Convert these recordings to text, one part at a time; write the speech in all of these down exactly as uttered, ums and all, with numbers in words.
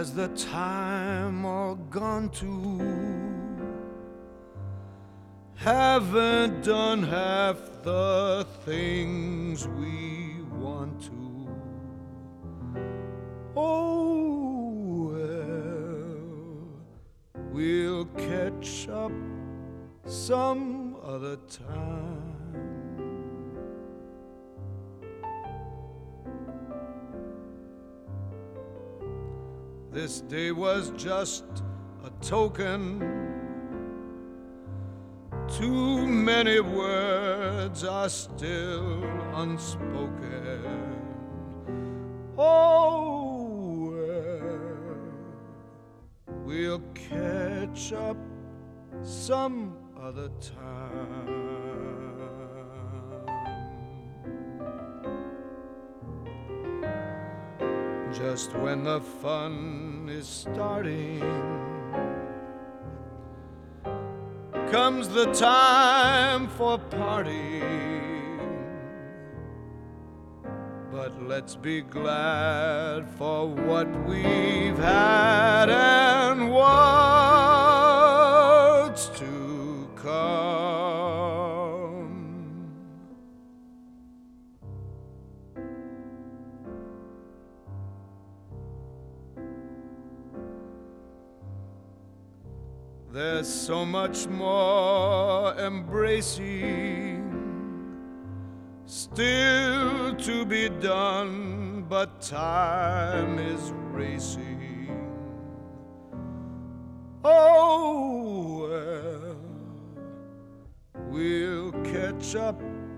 Has the time all gone to? Haven't done half the things we want to. Oh, well, we'll catch up some other time. This day was just a token. Too many words are still unspoken. Oh, well, we'll catch up some other time. Just when the fun is starting, comes the time for parting. But let's be glad for what we've had and what's to come. There's so much more embracing still to be done, but time is racing. Oh, well, we'll catch up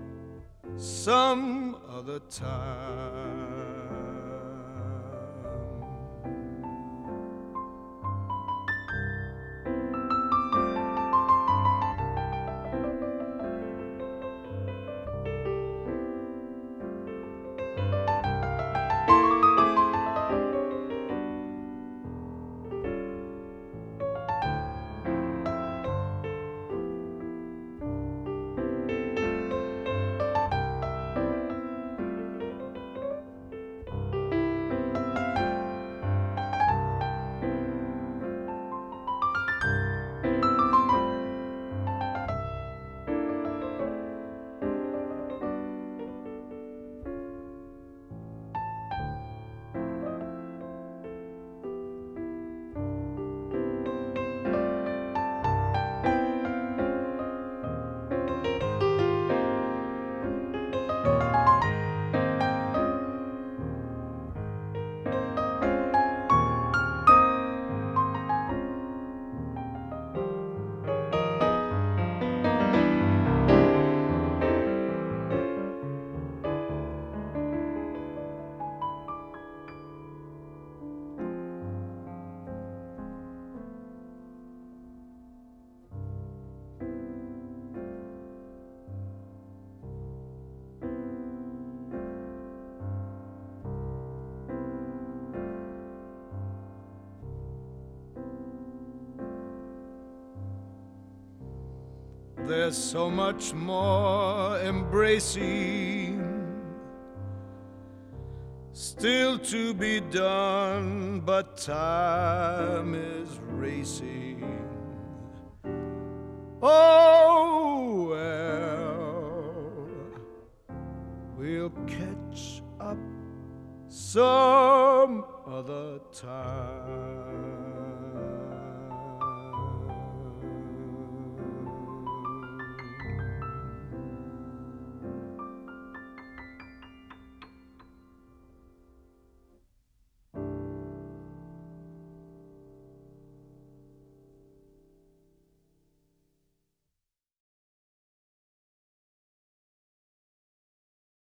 some other time. There's so much more embracing still to be done, but time is racing. Oh, well, we'll catch up some